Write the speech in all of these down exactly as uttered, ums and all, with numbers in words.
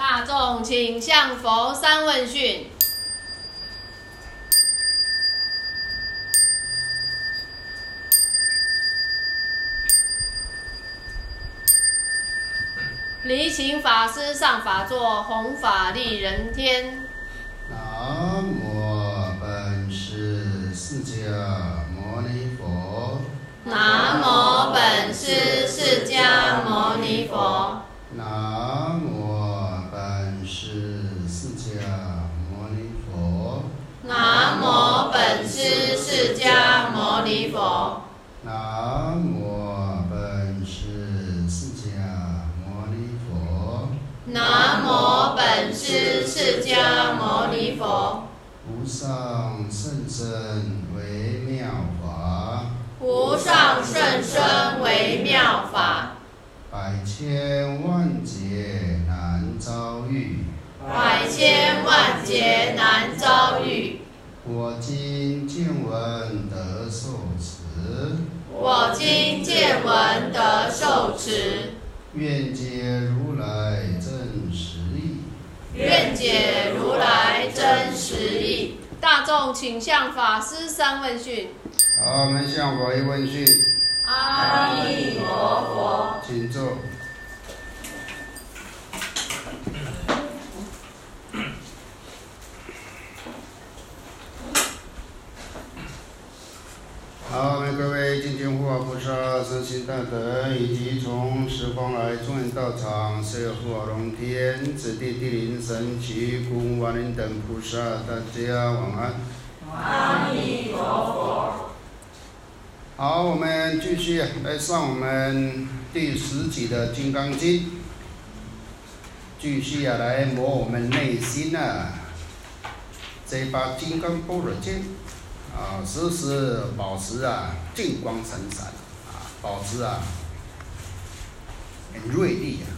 大众请向佛三问讯。离情法师上法座，弘法利人天。 南无本师释迦牟尼佛。 南无本师释迦牟尼佛。 南无本师释迦牟尼佛。 南无本师释迦牟尼佛。 南无本师释迦牟尼佛。 南无本师释迦牟尼佛。 无上甚深微妙法。 无上甚深微妙法。 百千万劫难遭遇。 百千万劫难遭遇。 我今见闻得受持。 我今见闻得受持。 愿解如来真实义。 愿解如来真实义。大众请向法师三问讯。 好，我们向佛一问讯。 阿弥陀佛。 请坐。好，我们各位敬请护法菩萨、圣心大德，以及从十方来众人到场，所有护法龙天、子弟地灵神奇、古瓦林等菩萨，大家晚安。 阿弥陀佛。 好，我们继续来上我们第十集的《金刚经》，继续啊来磨我们内心啊这把金刚般若经。啊，时时保持啊金光闪闪啊，保持啊很锐利啊。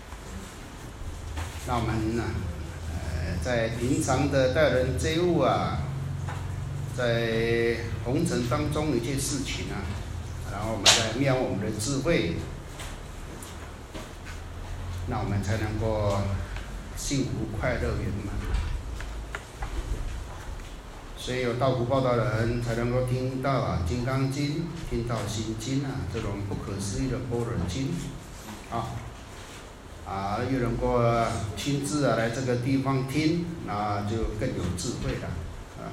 那我们呢、啊，呃，在平常的待人接物啊，在红尘当中一件事情啊，然后我们再妙我们的智慧，那我们才能够幸福快乐圆满。所以有道福报道的人才能够听到啊《金刚经》，听到《心经》啊这种不可思议的般若经，啊啊又能够亲自啊来这个地方听，那就更有智慧了啊。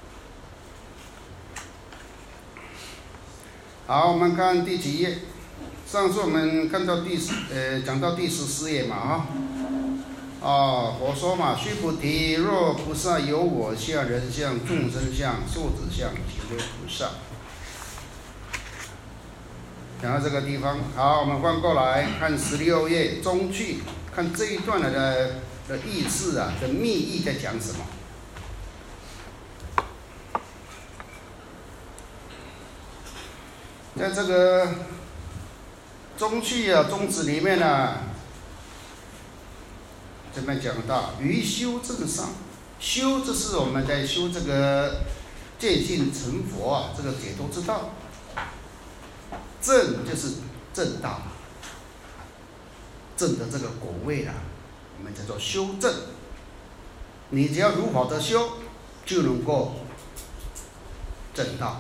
好，我们看第几页？上次我们看到第十呃讲到第十四页嘛啊。哦，佛说嘛，须菩提，若菩萨有我相、人相、众生相、寿者相，即为菩萨。讲到这个地方，好，我们翻过来看十六页中句，看这一段的的意思啊，的密意在讲什么？在这个中句啊，宗旨里面啊。这边讲到于修正上，修这是我们在修这个见性成佛啊，这个解脱之道。正就是正道，正的这个果位啦，我们叫做修正。你只要如法的修，就能够正道。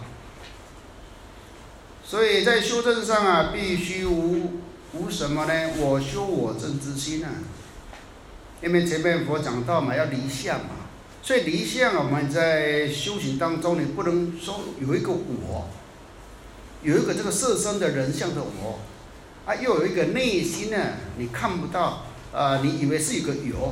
所以在修正上啊，必须无无什么呢？我修我正之心啊。因为前面佛讲到嘛，要离相嘛，所以离相我们在修行当中，你不能说有一个我，有一个这个色身的人相的我，啊，又有一个内心呢，你看不到，啊，你以为是有个有，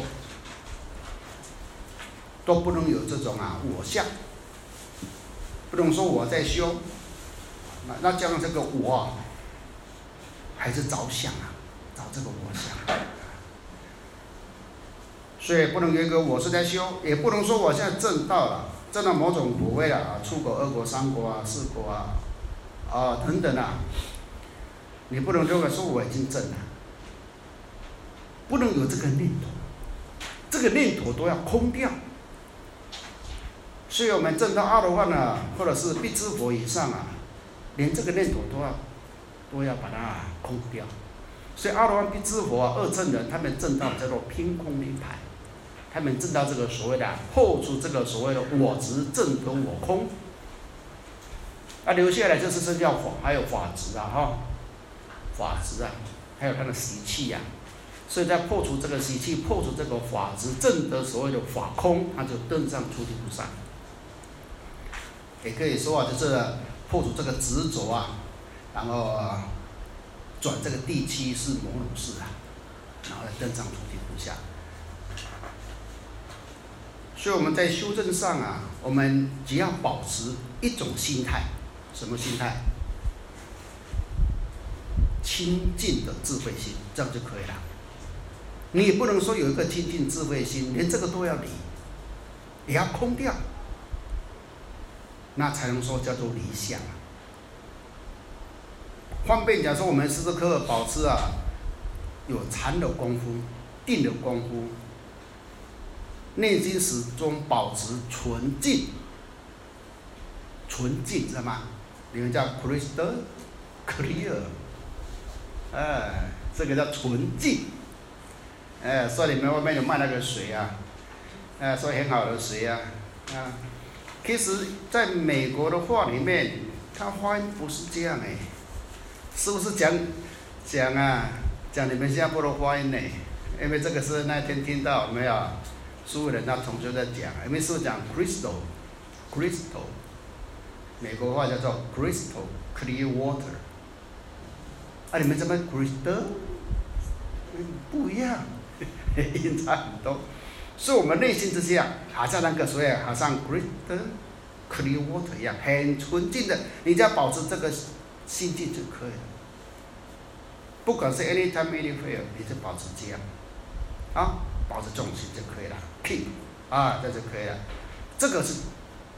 都不能有这种啊我相，不能说我在修，那那这样这个我啊，还是着相啊，找这个我相。所以不能有一个我是在修，也不能说我现在证到了，证到某种果位了啊，出国、二国、三国啊、四国啊，啊等等啊，你不能这个说我已经证了，不能有这个念头，这个念头都要空掉。所以我们证到阿罗汉啊，或者是辟支佛以上啊，连这个念头都要都要把它空掉。 所以阿罗汉辟支佛啊，二乘人他们证道叫做偏空涅槃，他们证到这个所谓的破除这个所谓的我执正跟我空，啊，留下来就是剩下法，还有法执啊哈，法执啊，还有他的习气呀、啊，所以在破除这个习气，破除这个法执，证得所谓的法空，他就登上菩提菩萨。也可以说啊，就是破除这个执着啊，然后、啊、转这个第七世摩鲁世啊，然后登上菩提菩萨。所以我们在修正上啊，我们只要保持一种心态，什么心态？清净的智慧心，这样就可以了。你也不能说有一个清净智慧心，连这个都要离，也要空掉，那才能说叫做离相啊。方便讲说，我们时时刻刻保持啊，有禅的功夫、定的功夫，内心始终保持纯净，纯净知道吗？你们叫 crystal clear， 哎，这个叫纯净。哎，说你们外面有卖那个水啊，哎，说很好的水啊，啊，其实在美国的话里面，它发音不是这样哎，是不是讲讲啊讲你们新加坡的发音呢？因为这个是那天听到没有？苏人那同学在讲，因为是讲 crystal，crystal， 美国话叫做 crystal clear water， 啊，你们怎么 crystal？ 不一样，音差很多，所以我们内心之下，好像那个所谓好像 crystal clear water 一样，很纯净的，你只要保持这个心境就可以了。不管是 anytime anywhere， 你就保持这样，啊，保持这种心就可以了 ，keep 啊，这就可以了。这个是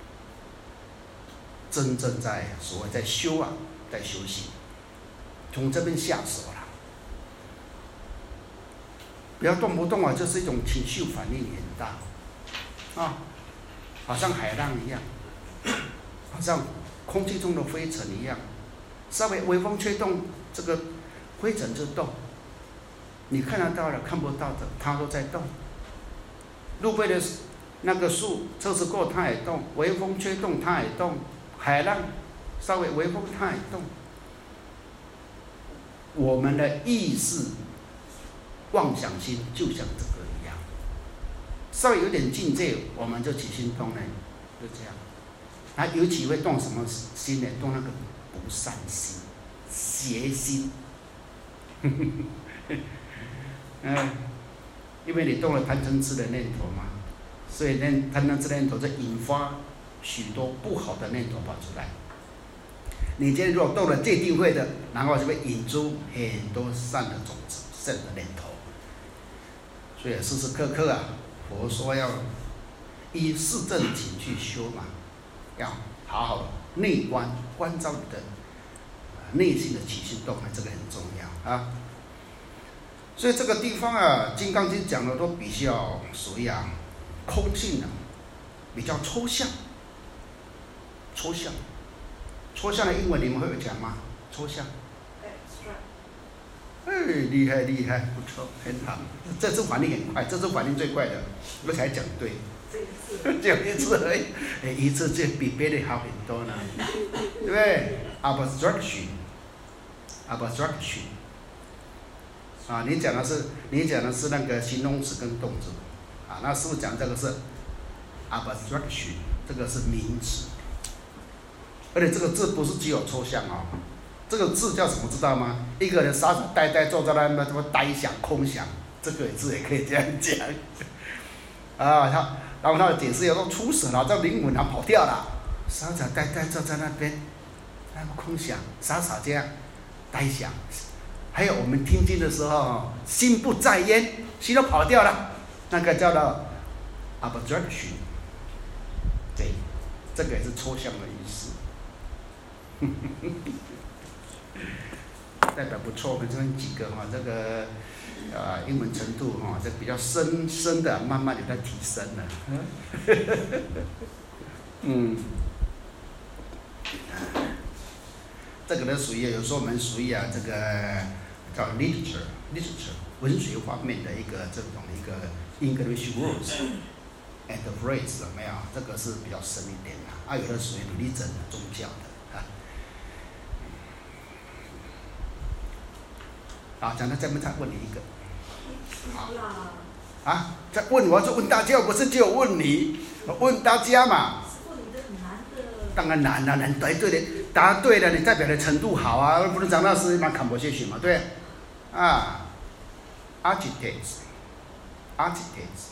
真正在所谓在修啊，在修行，从这边下手了。不要动不动啊，就是一种情绪反应很大，啊，好像海浪一样，好像空气中的灰尘一样，稍微微风吹动，这个灰尘就动。你看得到的、看不到的，它都在动。路边的那个树，车子过它也动，微风吹动它也动，海浪稍微微风它也动。我们的意识。妄想心就像这个一样，稍微有点境界，我们就起心动念，就这样。它尤其会动什么心呢？动那个不善心、邪心。嗯，因为你动了贪嗔痴的念头嘛，所以呢，贪嗔痴念头就引发许多不好的念头跑出来。你今天如果动了戒定慧的，然后就会引出很多善的种子、善的念头。所以时时刻刻啊，佛说要依四正勤去修嘛，要好好的内观，关照你的内心的起心动念，这个很重要啊。所以这个地方啊，《金刚经》讲的都比较属于啊空性的、啊，比较抽象。抽象，抽象的英文你们会有讲吗？抽象。哎，厉害厉害，不错，很好。这次反应很快，这次反应最快的，我才讲对。讲一次而已，哎，一次就比别人好很多呢，对不对 ？Abstraction，abstraction， 啊，你讲的是你讲的是那个形容词跟动词，啊，那师父讲这个是 abstraction， 这个是名词，而且这个字不是只有抽象哦。这个字叫什么知道吗？一个人傻傻呆呆坐在那边，什么呆想空想，这个字也可以这样讲。啊，他然后他的解释有时候出神了，这灵魂啊跑掉了，傻傻呆呆坐在那边，那么空想，傻傻这样呆想。还有我们听经的时候，心不在焉，心都跑掉了，那个叫做 abstraction。对，这个也是抽象的意思。代表不错，我们这边几个哈，这个啊英文程度哈，这比较深深的，慢慢有在提升了。嗯，这个呢属于有时候我们属于啊这个叫 literature literature 文学方面的一个这种一个 English words and phrase 有没有？这个是比较深一点的，啊，有的属于 religion 宗教的啊。好，讲到这边再问你一个。好。啊，再问我就问大家，不是只有问你，我问大家嘛。当然难了，难答对的，答对了，你代表的程度好啊，不能讲到是蛮 composition 嘛，对，啊 ，agitates， agitates，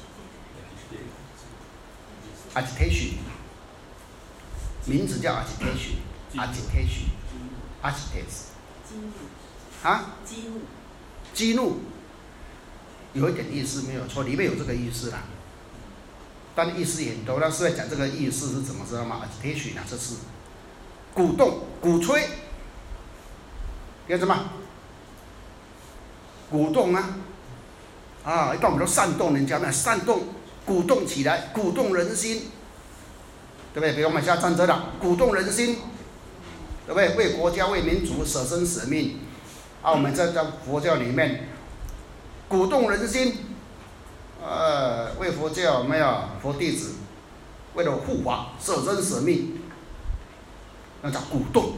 agitation， 名字叫 agitation，agitation， agitates， 啊，激怒，激怒。有一点意思没有错，里面有这个意思啦，但意思也很多。但是在讲这个意思是怎么知道吗 ？agitation 啊，这是鼓动、鼓吹，叫什么？鼓动啊，啊，一般我们都煽动人家，没有煽动、鼓动起来，鼓动人心，对不对？比如我们现在站着了，鼓动人心，对不对？为国家、为民族舍身舍命，啊，我们在在佛教里面。鼓动人心，呃，为佛教没有佛弟子，为了护法舍身舍命，那叫鼓动。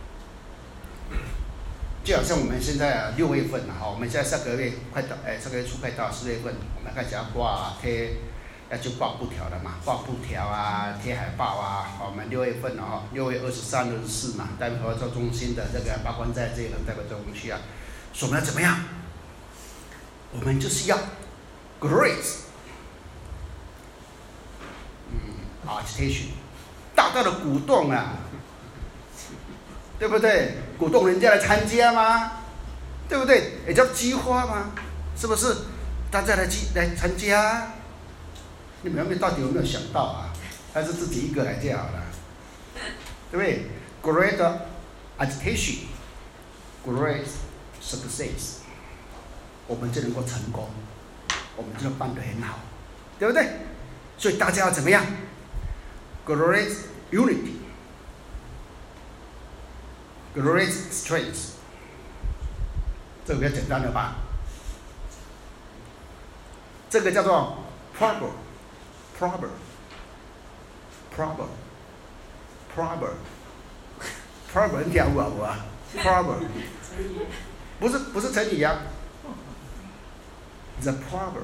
就好像我们现在六月份哈，我们现在下个月快到，哎，下个月初快到四月份，我们开始要挂贴，要就挂布条了嘛，挂布条啊，贴海报啊。我们六月份哦，六月二十三、二十四嘛，代表合作中心的这个八关斋这个代表这个东西啊，说我们要怎么样？我们就是要 grace， 嗯 ，agitation， 大大的鼓动啊，对不对？鼓动人家来参加吗？对不对？也叫激发吗？是不是？大家来激来参加，你们到底有没有想到啊？还是自己一个来就好了，对不对 ？Great agitation， great success。我们就能够成功，我们就能办得很好，对不对？所以大家要怎么样 ？Great unity, great strength， 这个比较简单的吧？这个叫做 proper, proper, proper, proper, proper， 你听有无啊 ？proper， 不是不是成语啊。The proverb，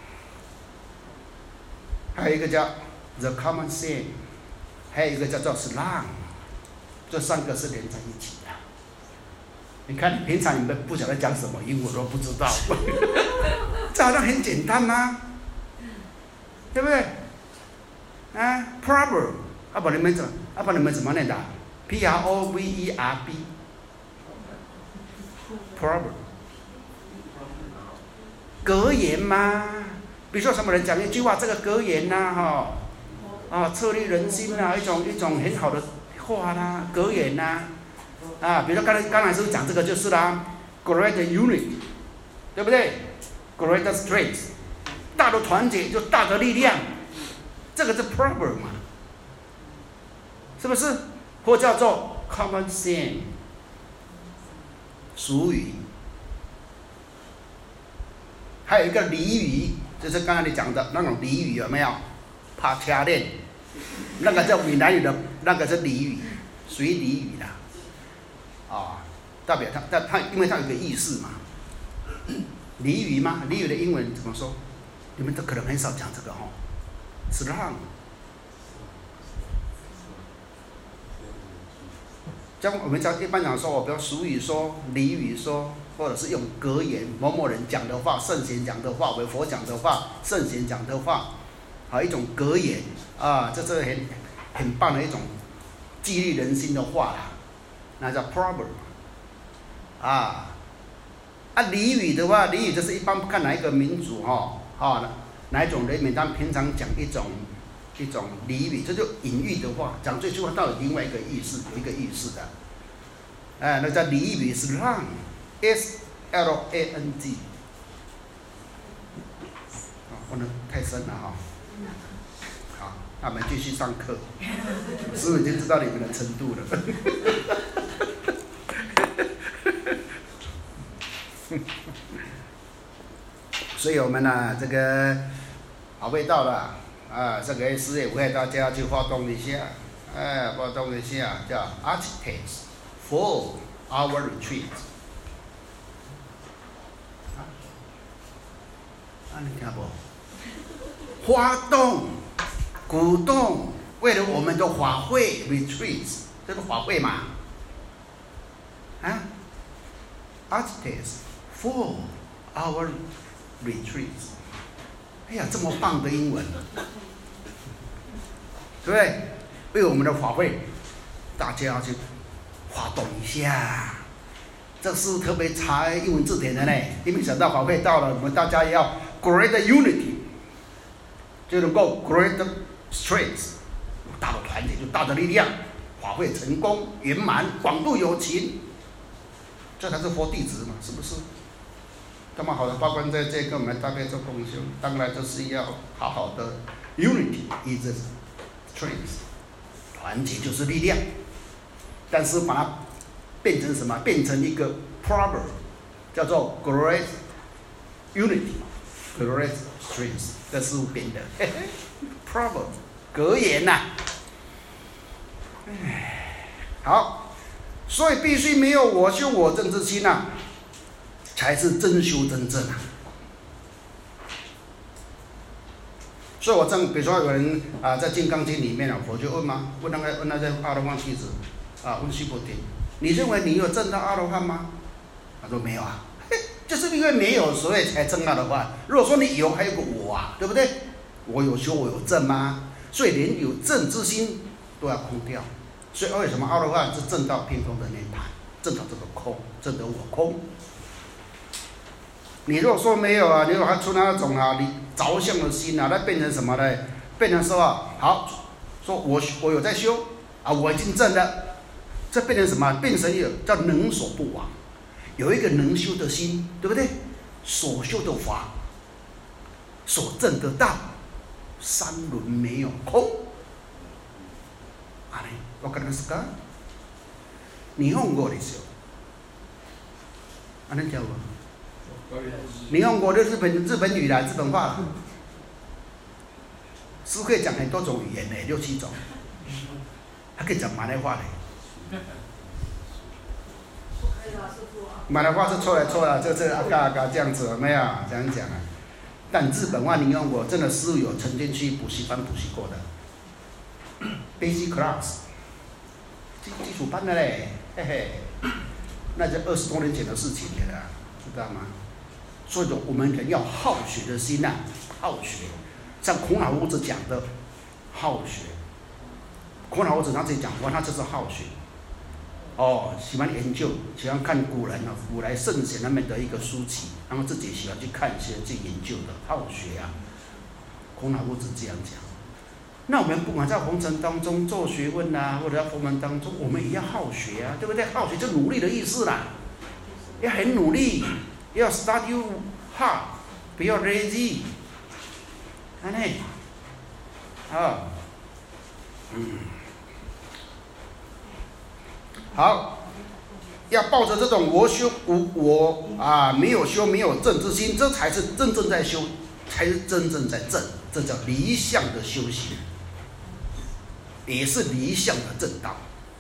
还有一个叫 the common saying， 还有一个叫做 slang， 这三个是连在一起的。你看，平常你们不晓得讲什么，英文都不知道，这好像很简单吗？对不对？啊 ，proverb， 啊，不你们怎么，啊不你们怎么念的 ？P R O V E R B，proverb。格言吗？比如说什么人讲一句话，这个格言呐、啊，哈，啊，策立人心呐、啊，一种一种很好的话啦、啊，格言呐、啊，啊，比如说刚才刚才是不是讲这个就是啦 ，great unity， 对不对 ？great strength， 大的团结就大的力量，这个是 proverb 嘛，是不是？或叫做 common saying， 俗语。还有一个俚语，就是刚才你讲的那种俚语，有没有？帕恰练，那个叫闽南语的，那个是俚语，属于俚语的，啊、哦，代表它，但它因为它有个意思嘛。俚语嘛，俚语的英文怎么说？你们都可能很少讲这个哦 ，slang。像我们讲一般讲说，我比如俗语说、俚语说。或者是用格言，某某人讲的话，圣贤讲的话，为佛讲的话，圣贤讲的话，啊，一种格言啊，这是很很棒的一种激励人心的话啦，那叫 proverb 啊。啊，俚语的话，俚语就是一般看哪一个民族哈，哈，哪一种人民，他们平常讲一种一种俚语，这就隐喻的话，讲这句话到底另外一个意思，有一个意思的，哎，那叫俚语是让。S L A N G， 啊，不能太深了哈。好，那我们继续上课。师父已经知道你们的程度了。 所以我们呢、啊，这个好味道了啊，这个事业会大家去发动一下，哎，发动一下叫 Architects for our retreat。啊，你听不？发动、鼓动，为了我们的法会 retreats， 这个法会嘛，啊 ，Architects for our retreats。哎呀，这么棒的英文，对不对？为我们的法会，大家要去发动一下。这是特别查英文字典的呢，因为想到法会到了，我们大家也要 great unity， 就能够 great strength， 大的团结就大的力量，法会成功圆满，广度有情，这才是佛弟子嘛，是不是？那么好的，包括在这个我们大概做共修，当然就是要好好的 unity is strength， 团结就是力量，但是把它变成什么？变成一个 proverb， 叫做 great unity great strength， 这是我编的嘿嘿 proverb 格言呐、啊。好，所以必须没有我修我正之心呐、啊，才是真修真正啊。所以我正比如说有人啊，在《金刚经》里面啊，佛就问嘛，问那个问那个阿罗汉弟子啊，问须菩提，你认为你有证到阿罗汉吗？他说没有啊，就是因为没有，所以才证阿罗汉。如果说你有，还有个我啊，对不对？我有修，我有证吗？所以连有证之心都要空掉。所以为什么阿罗汉是证到偏空的涅槃，证到这个空，证得我空？你如果说没有啊，你如果还出那种啊，你着相的心啊，那变成什么呢？变成说啊，好，说我我有在修啊，我已经证了，这变成什么？变成有叫能所不亡，有一个能修的心，对不对？所修的法，所证得道，三轮没有空。あれ、わかりますか？日本語ですよ。あれちゃうわ。日本語的日本日本语啦，日本话。师可以讲很多种语言呢，六七种。还可以讲马来话嘞。马来话是错了错了，就是啊嘎啊嘎这样子，有没有这样讲啊？但日本话，你用我真的师有曾经去补习班补习过的。Basic class， 基基础班的嘞，嘿嘿，那是二十多年前的事情了，知道吗？所以说，我们人要好学的心呐、啊，好学，像孔老夫子讲的，好学。孔老夫子他自己讲过，他就是好学。哦，喜欢研究，喜欢看古人啊，古来圣贤他们的一个书籍，然后自己喜欢去看一些去研究的，好学啊。孔老夫子这样讲。那我们不管在红尘当中做学问啊，或者在佛门当中，我们也要好学啊，对不对？好学就努力的意思啦，要很努力，要 study hard， 不要 lazy， 安内，啊，嗯，好，要抱着这种我修我我啊没有修没有正之心，这才是真正在修，才是真正在正，这叫离相的修行。也是离相的正道，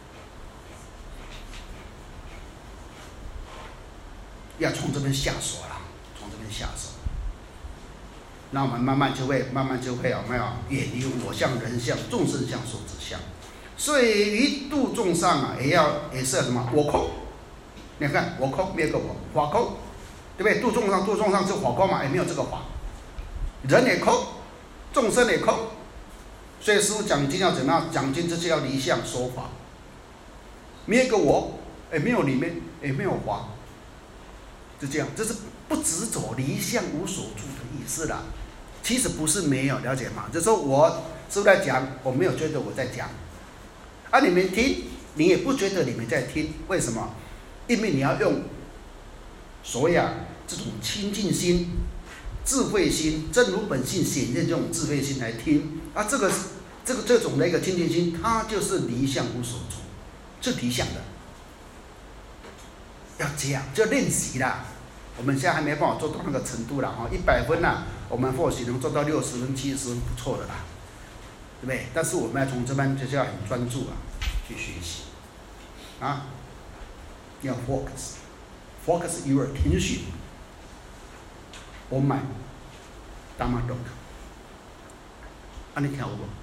要从这边下手了，从这边下手，那我们慢慢就会，慢慢就会有没有远离我相、人相、众生相、寿者相。所以于度众生啊，也要也是要什么我空。你看我空没有个我，法空，对不对？度众生，度众生是法空嘛，也没有这个法。人也空，众生也空。所以师父讲经要怎么样？讲经就是要离相说法，没有一个我，也没有里面，也没有法，就这样，这是不执着离相无所住的意思啦。其实不是没有，了解吗？就是说我师父在讲，我没有觉得我在讲，啊，你们听，你也不觉得你们在听，为什么？因为你要用所谓啊这种清净心、智慧心、真如本性显现这种智慧心来听。啊，这个这个这种的一个清净心，它就是离相无所住，是离相的。要这样，就练习啦。 我们现在还没办法做到那个程度啦，哈，一百分呐，我们或许能做到六十分、七十分，不错的啦，对不对？但是我们要从这边就是要很专注啊，去学习，啊，要 focus，focus your attention on my Dharma talk。啊，你听有无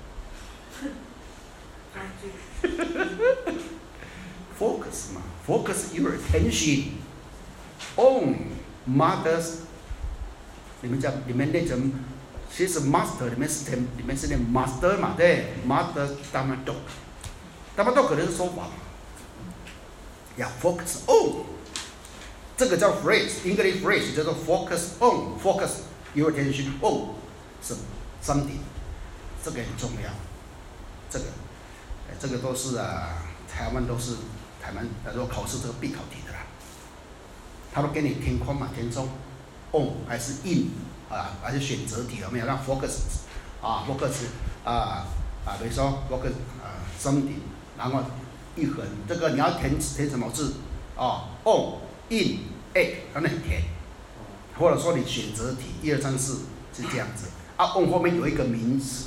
？Focus 嘛 ，focus your attention on mother's。你们讲，你们念成，其实 master 里面是念，里面是念 master 嘛，对 ，mother Dharma talk。Dharma talk 可能是说法嘛。要 focus on， 这个叫 phrase，English phrase 叫做 focus on，focus your attention on 是 something， 这个很重要，这个，哎，这个都是啊，台湾都是台湾，他说考试这个必考题的啦，他都给你填空嘛，填中 on 还是 in 啊，还是选择题有没有？让 focus 啊 focus 啊啊，比如说 focus 啊 something， 然后一横，这个你要填填什么字啊 ？on、in、at， 让你填，或者说你选择题一二三四是这样子啊 ，on 后面有一个名词，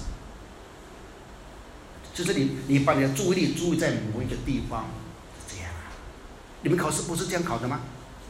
就是你你把你的注意力注意在某一个地方，是这样啊。你们考试不是这样考的吗？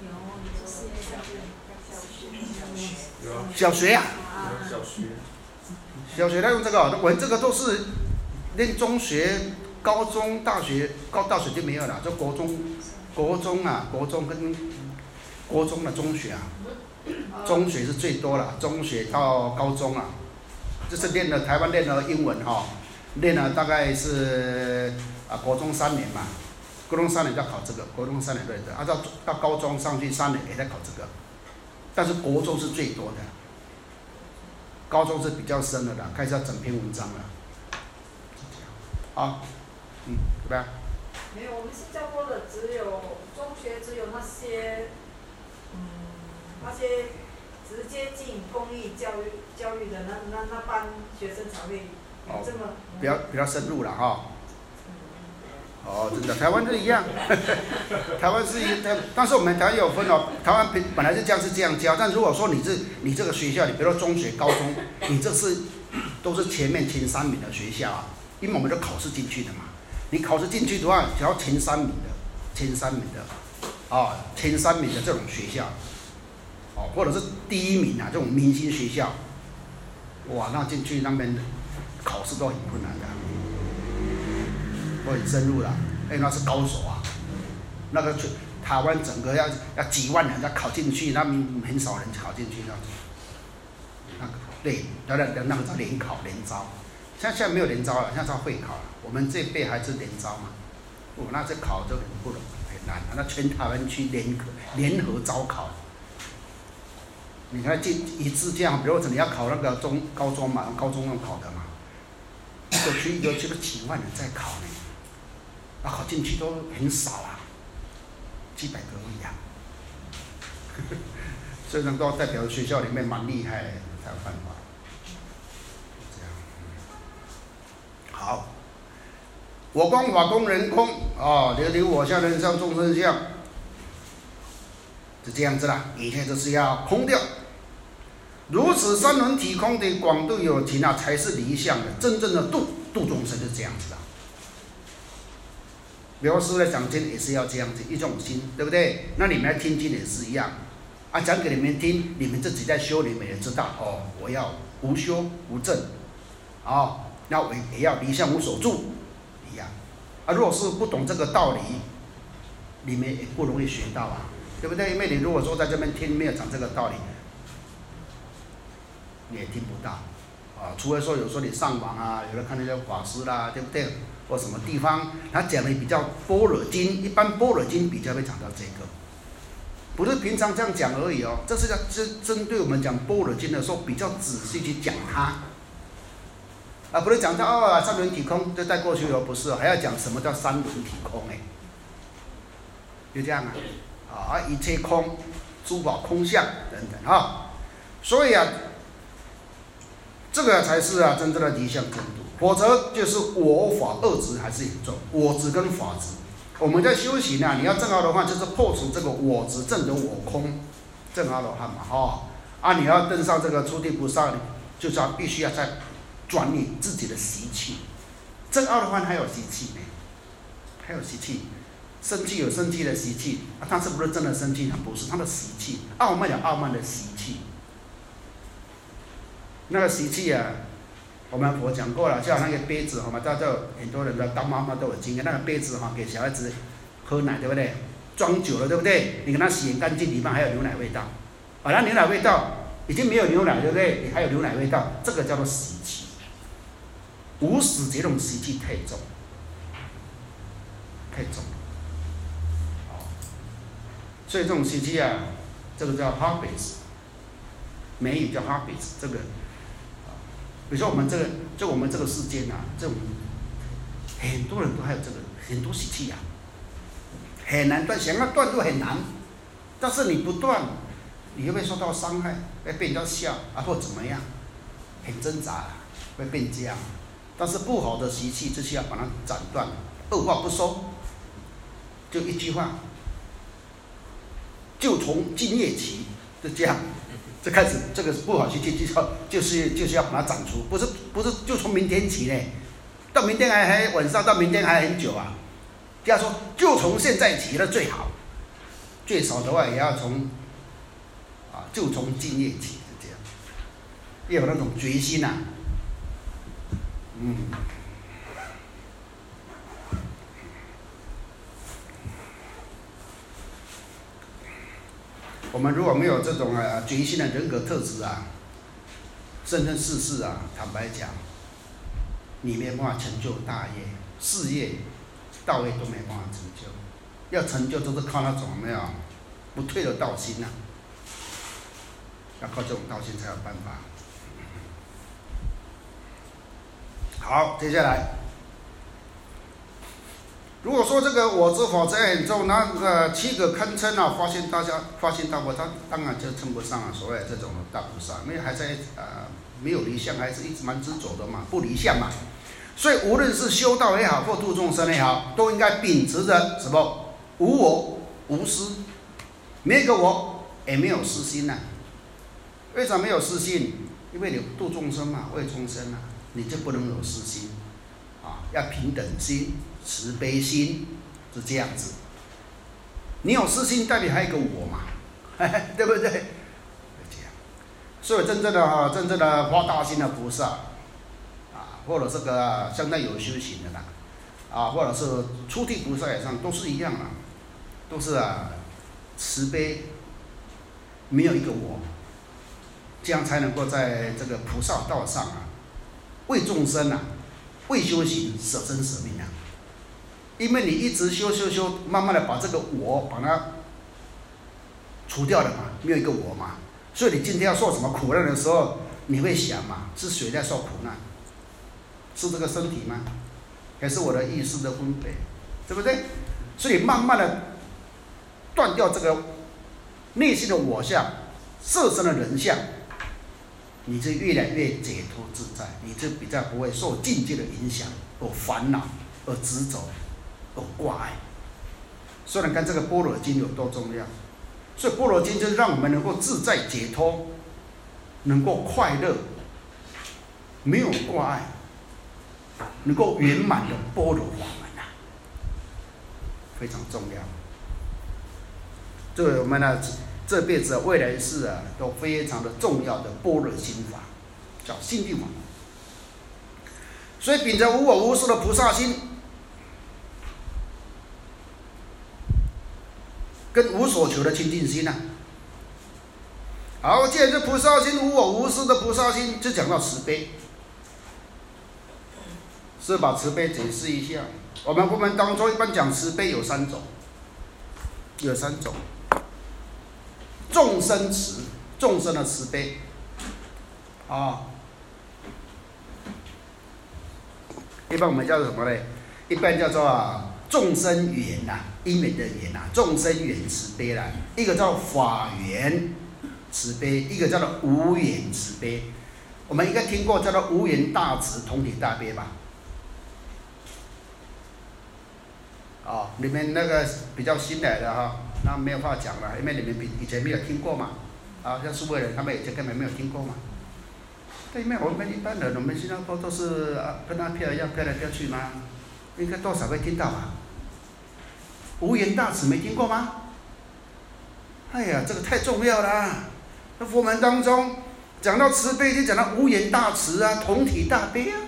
有， 小学呀、 啊，小学， 小学他用这个，我这个都是念中学。高中、大学，高大学就没有了，就国中、国中啊，国中跟国中的中学啊，中学是最多了，中学到高中啊，就是练了台湾练了英文哈、哦，练了大概是啊国中三年嘛，国中三年要考这个，国中三年对的，啊到到高中上去三年也在考这个，但是国中是最多的，高中是比较深的啦，开始要整篇文章了，啊。嗯，对吧？ 没有，我们新加坡的只有中学，只有那些，嗯，那些直接进公益教育教育的那那那班学生才会有这么、哦、 比较比较深入了哈。哦，真的，台湾是一样，台湾是一，但是我们台湾有分哦，台湾本来是这样是这样教，但如果说你是你这个学校，你比如说中学、高中，你这是都是前面前三名的学校啊，因为我们都考试进去的嘛。你考试进去的话，只要前三名的，前三名的，啊，前三名的这种学校，哦，或者是第一名啊，这种明星学校，哇，那进去那边考试都很困难的，都很深入了，哎，那是高手啊，那个台湾整个要要几万人要考进去，那边很少人考进去那种，那个对，那那那个叫联考联招。现在现在没有联招了，现在叫会考了。我们这一辈还是联招嘛，哦，那这考就很不容易，很难。那全台湾区联合联合招考，你看进一致这样，比如说你要考那个中高中嘛，高中用考的嘛，一个区一个区都几万人在考呢，那考进去都很少啊，几百个而已啊。所以能够代表学校里面蛮厉害的才有办法。好，我光法空人空啊，流离我相人相众生相，是这样子啦。一切都是要空掉，如此三轮体空的广度有情啊，才是离相的真正的度度众生，是这样子的。比如师父在讲经也是要这样子一种心，对不对？那你们来听经也是一样啊，讲给你们听，你们自己在修，你们也知道哦，我要无修无证啊。哦，那我也要离相无所住，一样啊。如果是不懂这个道理，你们也不容易学到啊，对不对？因为你如果说在这边听没有讲这个道理，你也听不到啊。除非说有时候你上网啊，有人看那些法师啦，对不对？或什么地方他讲的比较般若经，一般般若经比较会讲到这个，不是平常这样讲而已哦。这是要针针对我们讲般若经的时候比较仔细去讲它。啊，不是讲到哦三轮体空就带过去了，不是，还要讲什么叫三轮体空哎，就这样啊，啊一切空，诸法空相等等啊，所以啊，这个才是啊真正的离相真度，否则就是我法二执还是严重，我执跟法执，我们在修行啊，你要证好的话，就是破除这个我执，证得我空， 正阿罗汉嘛，哈、啊，你要登上这个初地菩萨，就是要必须要在转你自己的习气。正阿罗汉还有习气呢，还有习气，生气有生气的习气，啊，他是不是真的生气呢？不是，他的习气，傲慢有傲慢的习气。那个习气啊，我们佛讲过了，就好像那个杯子，好吗？大家很多人的当妈妈都有经验，那个杯子哈，给小孩子喝奶，对不对？装久了，对不对？你给它洗干净，里面还有牛奶味道，啊，那牛奶味道已经没有牛奶，对不对？还有牛奶味道，这个叫做习气。无始这种习气太重，太重了，哦，所以这种习气啊，这个叫 habits， 美语叫 habits， 这个。比如说我们这个，就我们这个世间啊，这种很多人都还有这个很多习气啊，很难断，想要断都很难。但是你不断，你会不会受到伤害？会被人家笑啊，或怎么样？很挣扎，会变这样。但是不好的习气，就是要把它斩断，二话不说，就一句话，就从今夜起，就这样。这开始，这个不好习气就要就是就是要把它斩除，不是不是就从明天起呢，到明天还还晚上，到明天还很久啊。这样说，就从现在起那最好，最少的话也要从啊，就从今夜起，是这样，要有那种决心呐、啊，嗯。我们如果没有这种啊决心的人格特质啊，生生世世啊，坦白讲，你没办法成就大业，事业、道业都没办法成就。要成就都是靠那种没有不退的道心呐、啊，要靠这种道心才有办法。好，接下来。如果说这个我执法责任很重，那呃七个堪称啊发现大家发现大佛，他当然就称不上啊所谓这种大菩萨，因为还在呃没有离相，还是一直蛮执着的嘛，不离相嘛。所以无论是修道也好，或度众生也好，都应该秉持着什么无我无私，没有一个我，也没有私心呐、啊。为什么没有私心？因为你度众生嘛，为众生啊，你就不能有私心啊，要平等心。慈悲心是这样子，你有私心，代表还有一个我嘛，对不对？这样，所以真正的哈，真正的发大心的菩萨，啊，或者这个相当有修行的啦，啊，或者是初地菩萨以上，都是一样啊，都是啊，慈悲，没有一个我，这样才能够在这个菩萨道上啊，为众生啊，为修行舍身舍命啊。因为你一直修修修，慢慢的把这个我把它除掉了嘛，没有一个我嘛，所以你今天要受什么苦难的时候，你会想嘛，是谁在受苦难？是这个身体吗？还是我的意识的分别？对不对？所以慢慢的断掉这个内心的我相，色身的人相，你就越来越解脱自在，你就比较不会受境界的影响，而烦恼，而执着。有挂碍，所以你看这个般若经有多重要。所以般若经就是让我们能够自在解脱，能够快乐，没有挂碍，能够圆满的般若法门啊，非常重要。对我们呢，这辈子、未来世啊，都非常的重要的般若心法，叫心地法。所以秉着无我无事的菩萨心。跟无所求的清净心呐、啊，好，既然是菩萨心无我无事的菩萨心，就讲到慈悲，是把慈悲解释一下。我们佛门当中一般讲慈悲有三种，有三种，众生慈，众生的慈悲，啊，一般我们叫做什么呢？一般叫做啊。众生缘呐、啊，因缘的缘呐、啊，众生缘慈悲啦，一个叫法缘慈悲，一个叫做无缘慈悲。我们应该听过叫做无缘大慈，同体大悲吧？哦，里面那个比较新来的哈， 那没有话讲了，因为你们比以前没有听过嘛，啊，像苏维人他们以前根本没有听过嘛。对面我们一般人，我们新加坡都是啊跟阿飘一样飘来飘去嘛，应该多少会听到吧？无言大慈没听过吗？哎呀，这个太重要了。那佛门当中讲到慈悲，就讲到无言大慈啊，同体大悲啊。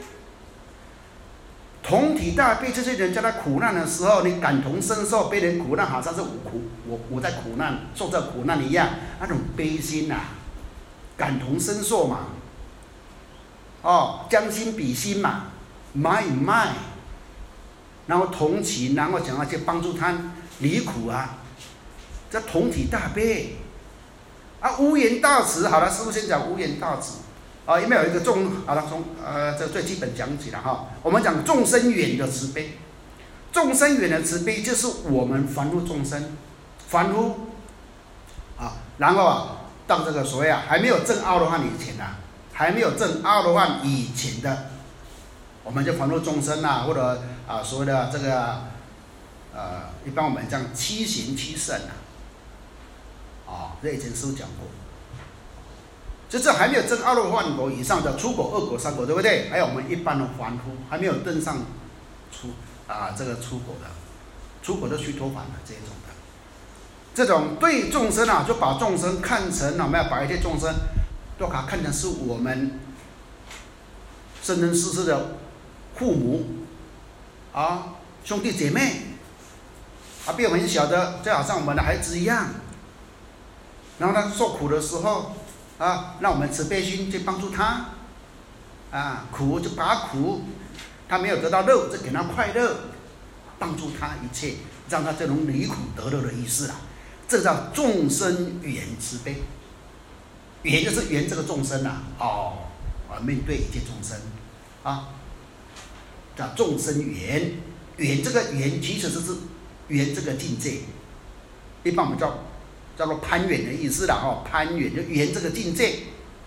同体大悲，就是人家在苦难的时候，你感同身受，别人苦难好像是我苦，我我在苦难，受这苦难一样，那种悲心呐、啊，感同身受嘛。哦，将心比心嘛，买与卖，然后同情，然后想要去帮助他离苦啊，这同体大悲啊，无言大慈。好了，师父先讲无言大慈啊，因为有一个众，好了，从呃这最基本讲起了哈。我们讲众生缘的慈悲，众生缘的慈悲就是我们凡夫众生，凡夫啊，然后啊到这个所谓啊还没有证阿罗汉以前啊。还没有证阿罗汉以前的，我们就凡夫众生啊，或者啊所谓的这个呃，一般我们讲七贤七圣啊，啊、哦，这以前师父讲过，就是还没有证阿罗汉果以上的初果、二果、三果，对不对？还有我们一般的凡夫还没有登上出啊这个出果的，出果的须陀洹的这一种的，这种对众生啊，就把众生看成啊，我们要把一些众生。都把它看成是我们生生世世的父母啊，兄弟姐妹啊，比我们小的就好像我们的孩子一样。然后他受苦的时候啊，让我们慈悲心去帮助他啊，苦就把苦，他没有得到乐，就给他快乐，帮助他一切，让他这种离苦得乐的意思啦。这叫众生缘慈悲。缘就是缘这个众生呐、啊，哦，啊，面对一切众生，啊，叫众生缘，缘这个缘其实就是缘这个境界，一般我们叫叫做攀缘的意思啦，哦，攀缘就缘这个境界，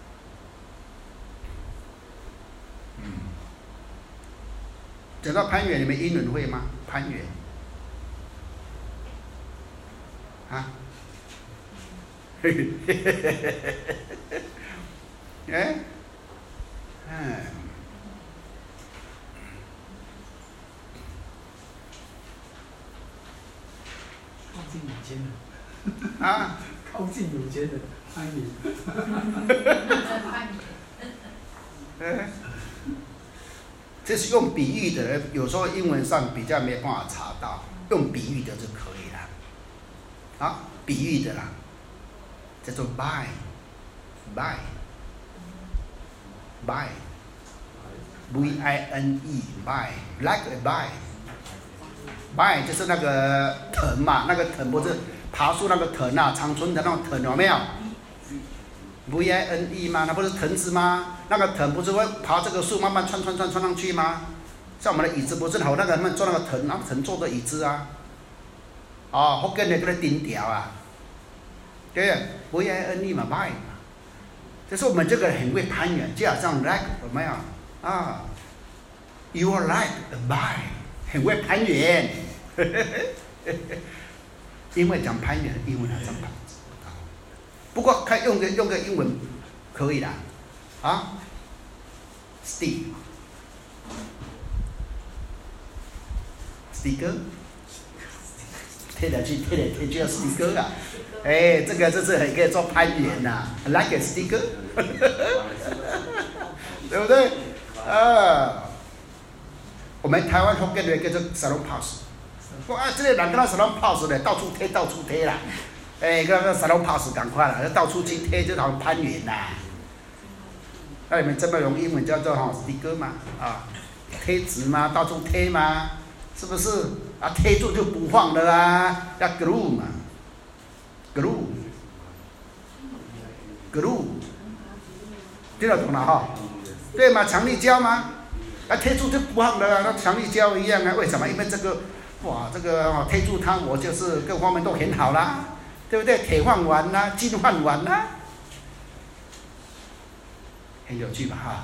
嗯，讲到攀缘，你们英文会吗？攀缘，啊？嘿嘿嘿嘿嘿嘿嘿，哎，哎， 靠近有间的， 啊， 靠近有间的攀岩， 哎，这是用比喻的，有时候英文上比较没办法查到，用比喻的就可以了，啊，比喻的啦。叫做 buy buy buy v i n e buy like a buy buy 就是那个藤嘛，那个藤不是爬树那个藤啊，长春的那种藤有没有 v i n e 吗？那不是藤子吗？那个藤不是会爬这个树慢慢穿穿穿穿上去吗？像我们的椅子不是好那个他们做那个藤，那藤做的椅子啊，哦，福建的那个钉条啊。对 ，V I N E 嘛 ，buy 嘛，就是我们这个人很会攀缘，就好像 like 有没有啊 ？You are like a buy， 很会攀缘，因为讲攀缘，英文还讲不到，不过看用个用个英文可以啦，啊 ，stick，sticker， 贴来去贴来贴去要 sticker 啊。哎，这个就是很可以做攀缘呐 ，like a sticker， 对不对？啊，我们台湾福建人叫做 salon pass， 哇，这个人跟他 salon pass 的，到处贴到处贴啦，哎，跟那 salon pass 赶快啦，到处去贴就好像攀缘呐。那你们这么用英文叫做哈 sticker 嘛，啊，贴纸嘛，到处贴嘛，是不是？啊，贴住就不放了啊，要 glue 嘛。glue glue 听得懂了哈？对吗？强力胶吗？啊，贴住就不放了啊，那强力胶一样啊。为什么？因为这个，哇，这个哦，贴住它，我就是各方面都很好啦，对不对？铁饭碗啦，金饭碗啦，很有趣吧哈？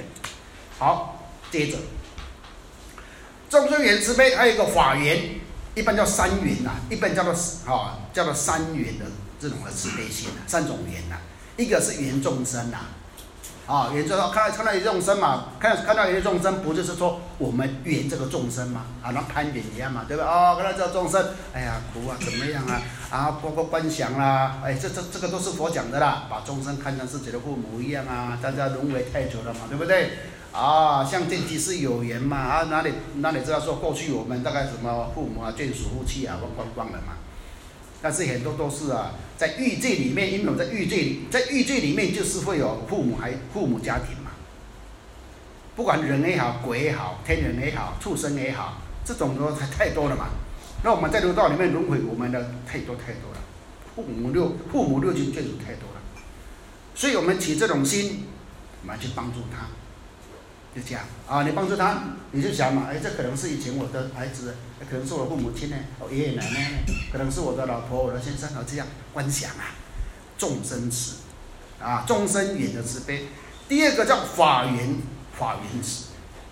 好，接着，众生缘慈悲，还有一个法缘。 一般叫三缘呐，一般叫做啊叫做三缘的这种的慈悲心呐，三种缘呐，一个是缘众生呐。啊，也就是说，看到看到一些众生嘛，看看到一些众生，不就是说我们缘这个众生嘛，啊，那攀缘一样嘛，对吧？哦，看到这个众生，哎呀，苦啊，怎么样啊？啊，包括观想啦，哎，这这这个都是佛讲的啦，把众生看成自己的父母一样啊，大家轮回太久了嘛，对不对？啊，像见即是有缘嘛，啊，哪里哪里知道说过去我们大概什么父母啊、眷属、夫妻啊，忘光光了嘛？但是很多都是啊，在欲界里面，因为我在欲界里，在欲界里面就是会有父母还父母家庭嘛，不管人也好，鬼也好，天人也好，畜生也好，这种都太多了嘛。那我们在六道里面轮回，我们的太多太多了，父母六父母六亲眷属太多了，所以我们起这种心，我们去帮助他。就这样啊，你帮助他，你就想嘛，哎，这可能是以前我的孩子，可能是我的父母亲呢，我爷爷奶奶呢，可能是我的老婆、我的先生，啊，这样观想啊，众生慈，啊，众生缘的慈悲。第二个叫法缘，法缘慈。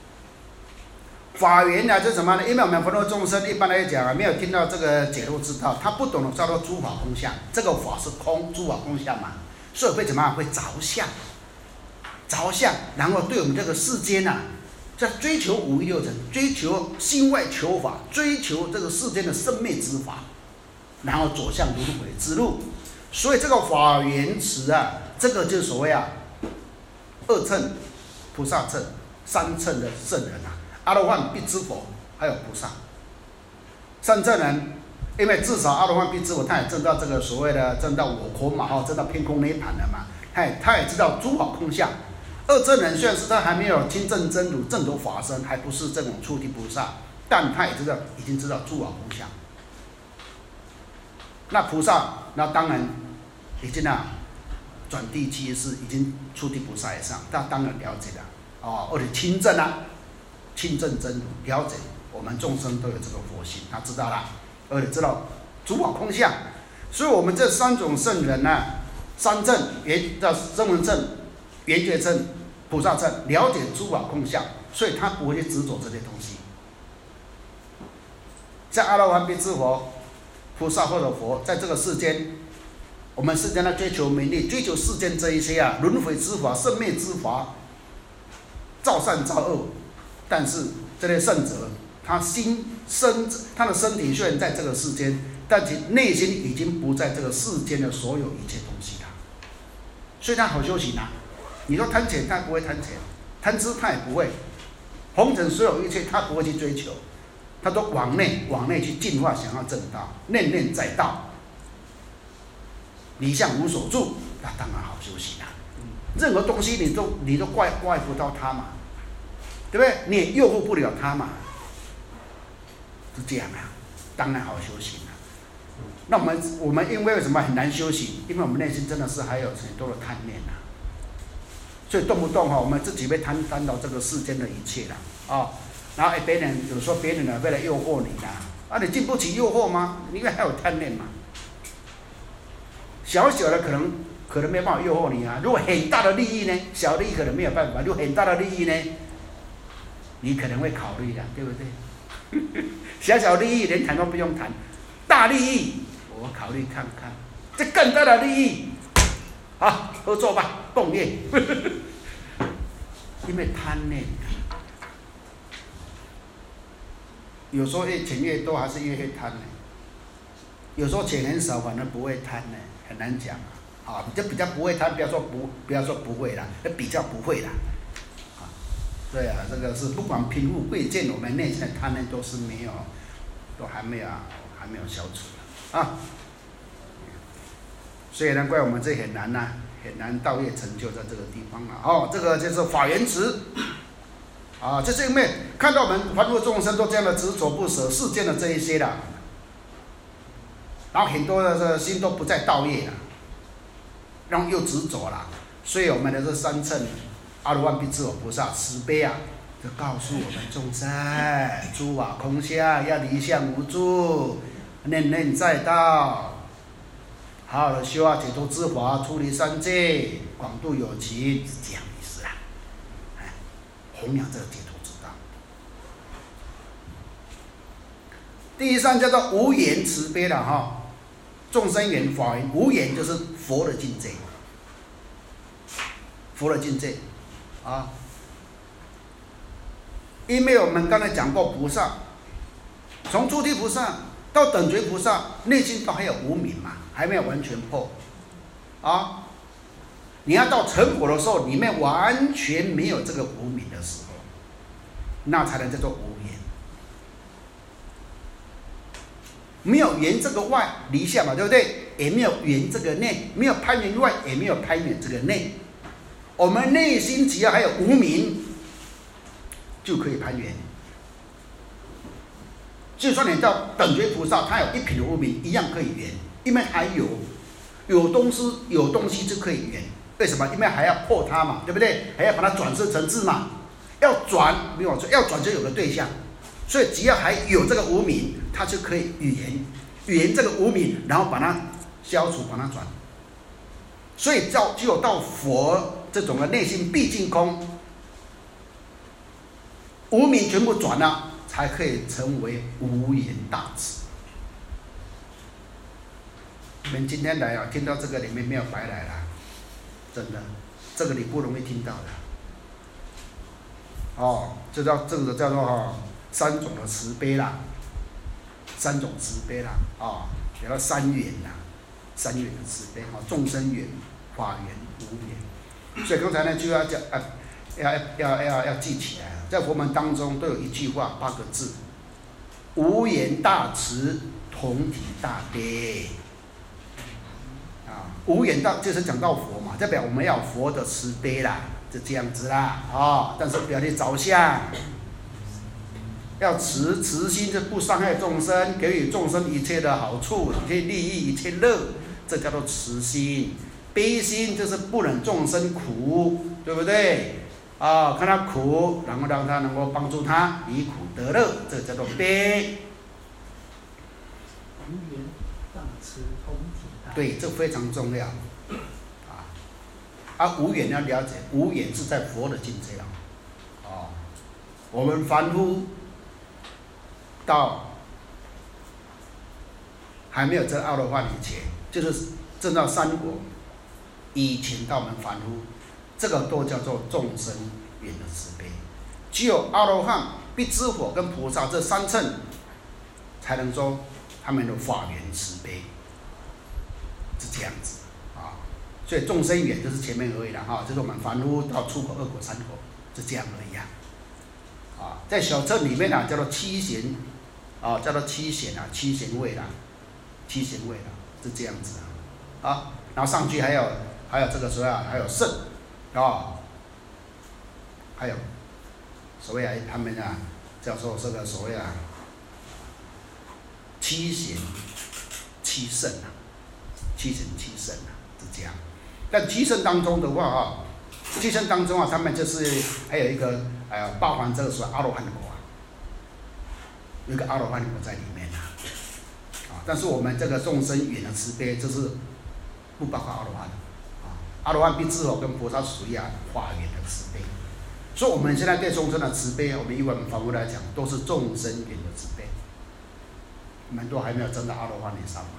法缘啊，这是什么呢？因为我们佛陀众生一般来讲啊，没有听到这个解脱之道，他不懂得叫做诸法空相，这个法是空，诸法空相嘛，所以会怎么样？会着相。着相，然后对我们这个世间呐，在追求五欲六尘，追求心外求法，追求这个世间的生灭之法，然后走向轮回之路。所以这个法缘慈啊，这个就是所谓啊，二乘、菩萨乘、三乘的圣人啊，阿罗汉、辟支佛，还有菩萨。三乘人，因为至少阿罗汉、辟支佛，他也证到这个所谓的证到我空嘛，哈，证到偏空涅槃了嘛，他也他也知道诸法空相。二乘人虽然是他还没有亲证真如正果法身，还不是这种初地菩萨，但他也知道已经知道诸法空相。那菩萨那当然已经啊转第七世，已经初地菩萨以上，他当然了解了哦，而且亲证啊，亲证真如，了解我们众生都有这个佛性，他知道了，而且知道诸法空相。所以我们这三种圣人呢、啊，三证缘叫声闻证、缘觉证、菩萨证，了解诸法空相，所以他不会去执着这些东西。像阿罗汉、辟支佛、菩萨或者佛，在这个世间，我们世间的追求名利，追求世间这一些啊，轮回之法、生灭之法，造善造恶，但是这些圣者，他心身他的身体虽然在这个世间，但其内心已经不在这个世间的所有一切东西了，所以他好修行啊。你说贪钱，他不会贪钱；贪吃，他也不会；红尘所有一切，他不会去追求，他都往内往内去进化，想要正道，念念在道，离相无所住，那当然好修行啊。任何东西你都你都怪怪不到他嘛，对不对？你也诱惑不了他嘛，是这样啊，当然好修行啊。那我们我们因为为什么很难修行？因为我们内心真的是还有很多的贪念啊。所以动不动哈，我们自己被贪贪到这个世间的一切了啊、哦，然后哎，别人有时候别人呢为了诱惑你啦，啊，你经不起诱惑吗？因为还有贪念嘛。小小的可能可能没办法诱惑你啊，如果很大的利益呢，小利益可能没有办法，如果很大的利益呢，你可能会考虑的，对不对？小小利益连谈都不用谈，大利益我考虑看看，这更大的利益。好，合作吧，共业。因为贪念，有时候越钱越多，还是越会贪呢。有时候钱很少，反而不会贪呢，很难讲啊。啊，就比较不会贪，不要说不，不要说不会啦，比较不会啦。啊，对啊，这个是不管贫富贵贱，我们内心的贪念都是没有，都还没有，还没有消除的啊。所以难怪我们这很难呐、啊，很难道业成就在这个地方了、啊。哦，这个就是法缘慈，啊，就是因为看到我们凡夫众生都这样的执着不舍世间的这一些啦，然后很多的这心都不在道业了，然后又执着了，所以我们的这三乘阿罗汉、辟支佛菩萨慈悲啊，就告诉我们众生，诸法空相，要离相无住，念念在道。好好的修啊，解脱之法，出离三界，广度有情，是这样意思啦。哎，弘扬这个解脱之道。 第三叫做无缘慈悲了哈，众生缘、法缘，无缘就是佛的境界，佛的境界啊。因为我们刚才讲过，菩萨从诸地菩萨到等觉菩萨，内心都还有无明嘛，还没有完全破啊。你要到成佛的时候，里面完全没有这个无明的时候，那才能叫做无缘。没有缘这个外离相嘛，对不对？也没有缘这个内，没有攀缘外，也没有攀缘这个内。我们内心只要还有无明，就可以攀缘。就算你到等觉菩萨，他有一品的无明，一样可以缘，因为还有有东西，有东西就可以缘。为什么？因为还要破它嘛，对不对？还要把它转世成智嘛。要转没有错，要转就有个对象，所以只要还有这个无明，它就可以缘缘这个无明，然后把它消除，把它转。所以到只有到佛这种的内心毕竟空，无明全部转了，才可以成为无缘大慈。你们今天来啊，听到这个里面没有白来了，真的，这个你不容易听到的。哦，这叫这个叫做哈、哦、三种的慈悲啦，三种慈悲啦，啊、哦，叫三缘啦，三缘的慈悲啊，众生缘、法缘、无缘。所以刚才呢就要讲啊，要要要要记起来了，在佛门当中都有一句话八个字：无缘大慈，同体大悲。啊，无缘大就是讲到佛嘛，代表我们要有佛的慈悲啦，就这样子啦啊、哦。但是不要去着相，要慈慈心，就不伤害众生，给予众生一切的好处，一切利益，一切乐，这叫做慈心。悲心就是不忍众生苦，对不对？啊、哦，看他苦，然后让他能够帮助他离苦得乐，这叫做悲。 无缘大慈，同体大悲。 对，这非常重要。啊，啊，无缘要了解，无缘是在佛的境界啊。哦，我们凡夫到还没有证阿罗汉以前，就是证到三果以前到我们凡夫，这个都叫做众生缘的慈悲。只有阿罗汉、必知佛跟菩萨这三乘，才能说他们的法缘慈悲，是这样子啊。所以众生缘就是前面而已了哈，就是我们凡夫到初果、二果、三果，是这样而已啊。啊，在小乘里面啊，叫做七贤，啊，叫做七贤啊，七贤位啦，七贤位啦，是这样子啊。啊，然后上去还有还有这个所谓啊，还有圣，啊，还有所谓啊，他们啊叫做这个所谓啊七贤七圣啊，七贤七圣啊，是这样。但七圣当中的话啊，七圣当中啊，他们就是还有一个呃包含这个所谓阿罗汉果啊，有一个阿罗汉果在里面啊。啊，但是我们这个众生缘的慈悲，就是不包括阿罗汉啊。阿罗汉必知佛跟菩萨属于啊法缘的慈悲。所以我们现在对众生的慈悲，我们以我们凡夫来讲，都是众生缘的慈悲。我们都还没有真的阿罗汉以上嘛。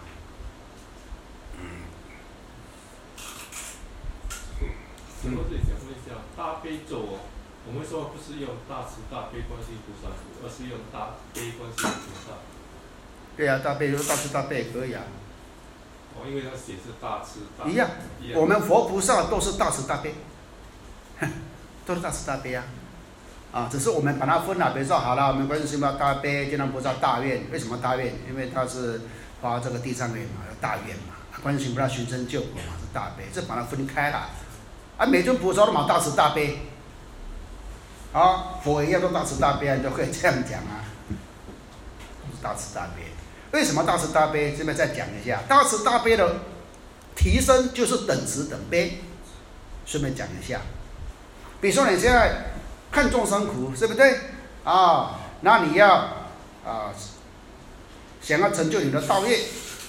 请问这里想问一下，大悲咒哦，我们说不是用大慈大悲观世音菩萨咒，而是用大悲观世音菩萨。 对啊，大悲咒大慈大悲也可以啊。 哦，因为它写是大慈大悲。 一样，我们佛菩萨都是大慈大悲，都是大慈大悲啊。啊，只是我们把它分了，比如说好了，我们观世音菩萨大悲，地藏菩萨大愿，为什么大愿？因为他是发这个地藏愿嘛，有大愿嘛。观世音菩萨寻声救苦嘛，是大悲，这把它分开了。啊，每尊菩萨都嘛大慈大悲，啊，佛一样都大慈大悲啊，你都可以这样讲啊，大慈大悲。为什么大慈大悲？这边再讲一下，大慈大悲的提升就是等慈等悲，顺便讲一下。比如说你现在看众生苦，对不对？啊，那你要啊想要成就你的道业，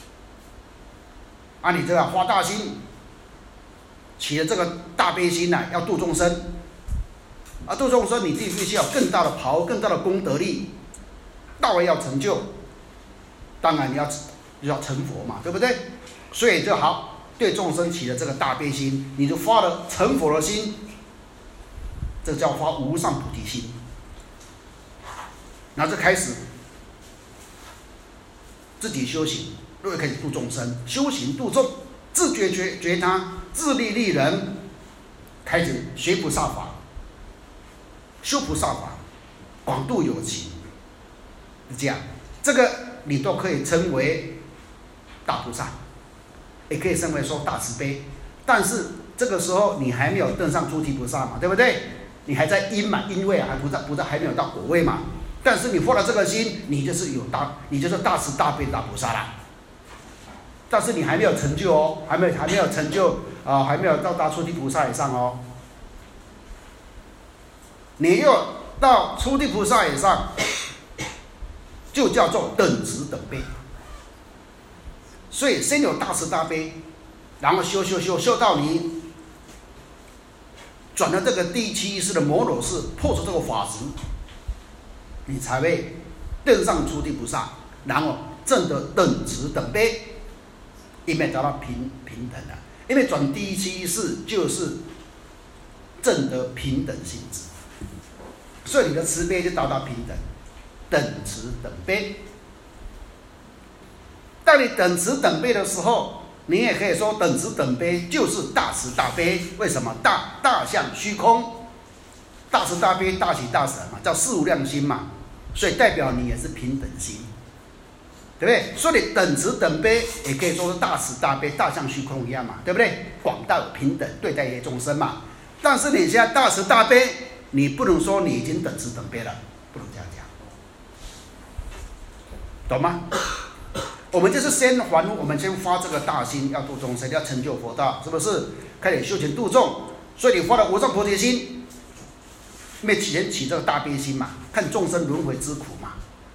啊，你就要发大心。起了这个大悲心呐、啊，要度众生，啊，度众生你自己必须要更大的袍、更大的功德力，道业要成就， 当然你要要成佛嘛，对不对？所以就好对众生起了这个大悲心，你就发了成佛的心，这叫发无上菩提心。然后就开始自己修行，就会开始度众生，修行度众，自觉觉觉他，自利利人，开始学菩萨法，修菩萨法，广度有情，是这样。这个你都可以称为大菩萨，也可以称为说大慈悲。但是这个时候你还没有登上诸提菩萨嘛，对不对？你还在因嘛，因位啊，还菩萨菩萨还没有到果位嘛。但是你发了这个心，你就是有大，你就是大慈大悲大菩萨啦。但是你还没有成就哦，还没有还没有成就啊、呃，还没有到达初地菩萨以上哦。你要到初地菩萨以上，就叫做等持等悲。所以先有大慈大悲，然后修修修修到你转了这个第七意识的摩罗识，破除这个法执。你才会登上初地菩萨，然后证得等持等悲，因为达到平平等了。因为转第一七意识就是证得平等性质，所以你的慈悲就达到平等，等持等悲。当你等持等悲的时候，你也可以说等持等悲就是大慈大悲。为什么？大大象虚空，大慈大悲，大喜大舍嘛，叫四无量心嘛。所以代表你也是平等心，对不对？所以等持等悲也可以说是大慈大悲，大象虚空一样嘛，对不对？广大平等对待一些众生嘛。但是你现在大慈大悲，你不能说你已经等持等悲了，不能这样讲，懂吗？我们就是先还，我们先发这个大心，要度众生，要成就佛道，是不是？开始修行度众，所以你发了无上菩提心。没起人起这个大悲心嘛，看众生轮回之苦嘛，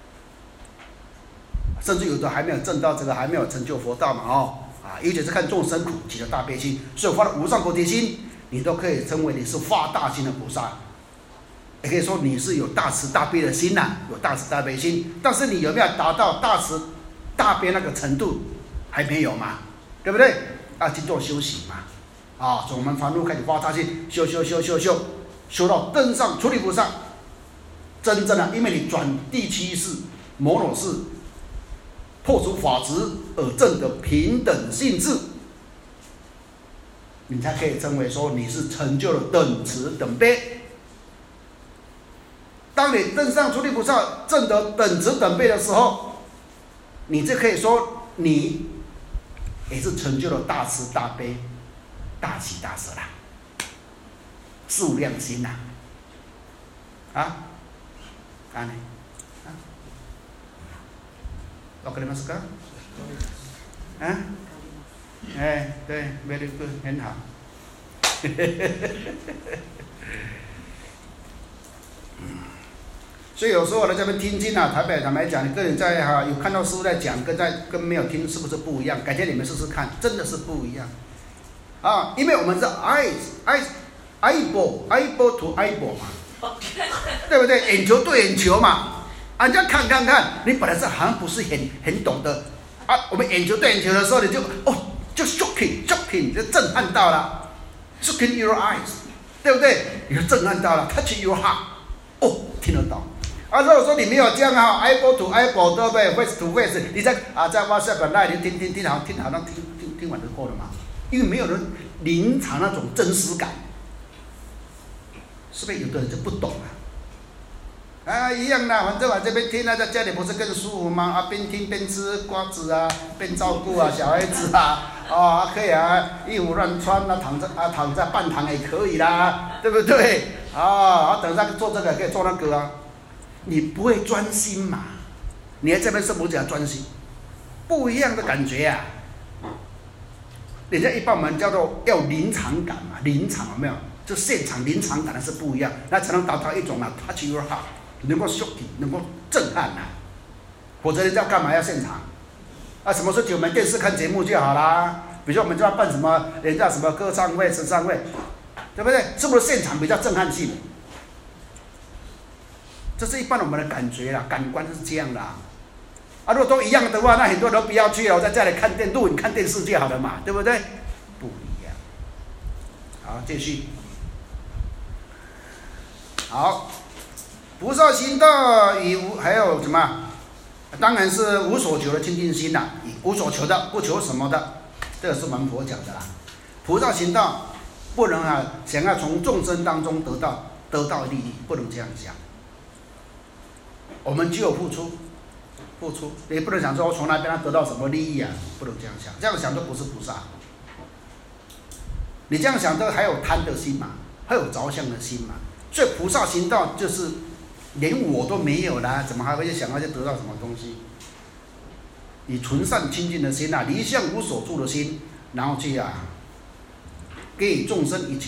甚至有的还没有证到这个，还没有成就佛道嘛，哦，啊，尤其是看众生苦，起了大悲心，所以发了无上菩提心，你都可以称为你是发大心的菩萨，也可以说你是有大慈大悲的心呐、啊，有大慈大悲心，但是你有没有达到大慈大悲那个程度，还没有嘛，对不对？要去做修行嘛，啊，从我们凡夫开始发大心，修修修修修。修到登上初地菩萨，真正的，因为你转第七识摩罗识，破除法执而证得平等性质，你才可以称为说你是成就了等持等悲。当你登上初地菩萨，证得等持等悲的时候，你就可以说你也是成就了大慈大悲、大喜大舍啦。四无量心呐、啊，啊，安尼，啊，わかりますか？啊，哎，对 ，very good， 很好。所以有时候我在这边听经啊，台北坦白讲，你跟你在哈、啊、有看到师父在讲，跟在跟没有听是不是不一样？改天你们试试看，真的是不一样。啊，因为我们是 eyes eyes。eyeball eyeball to eyeball 嘛，对不对？眼球对眼球嘛，啊，人家看看看，你本来是好像不是很很懂的啊，我们眼球对眼球的时候，你就哦，就 shocking shocking 就震撼到了 ，shocking your eyes， 对不对？你就震撼到了 ，touch your heart， 哦，听得到。啊，如果说你没有这样啊 ，eyeball to eyeball， 对不对 ？face to face， 你在啊在 WhatsApp 那里听听听好听好像听听听完就过了嘛，因为没有人临场那种真实感。是不是有的人就不懂啊？啊，一样的，反正我这边听啊，在家里不是更舒服吗？啊，边听边吃瓜子啊，边照顾啊小孩子啊，哦，可以啊，衣服乱穿啊，躺在啊躺在半躺也可以啦，对不对？啊，啊，等下做这个可以做那个啊，你不会专心嘛？你在这边是不是要专心？不一样的感觉啊！人家一般我们叫做要临场感嘛，临场有没有？就现场临场感的是不一样，那才能达到一种啊 touch your heart， 能够 shocking， 能够震撼啊。否则人家干嘛要现场？啊，什么时候我们电视看节目就好啦？比如说我们就要办什么人家什么歌唱会、慈善会，对不对？是不是现场比较震撼性？这是一般我们的感觉啦，感官是这样的、啊。 啊，如果都一样的话，那很多人都不要去了，我在家里看电录影、看电视就好了嘛，对不对？不一样。好，继续。好，菩萨行道与无还有什么？当然是无所求的清净心啦，无所求的，不求什么的，这个是我们佛讲的啦。菩萨行道不能啊，想要从众生当中得到得到利益，不能这样想。我们只有付出，付出，也不能想说我从那边得到什么利益啊，不能这样想，这样想都不是菩萨。你这样想都还有贪的心嘛，还有着相的心嘛，所以菩萨行道就是连我都没有啦，怎么还会去想要去得到什么东西？以纯善清净的心啊，离相无所住的心，然后去啊，给予众生一切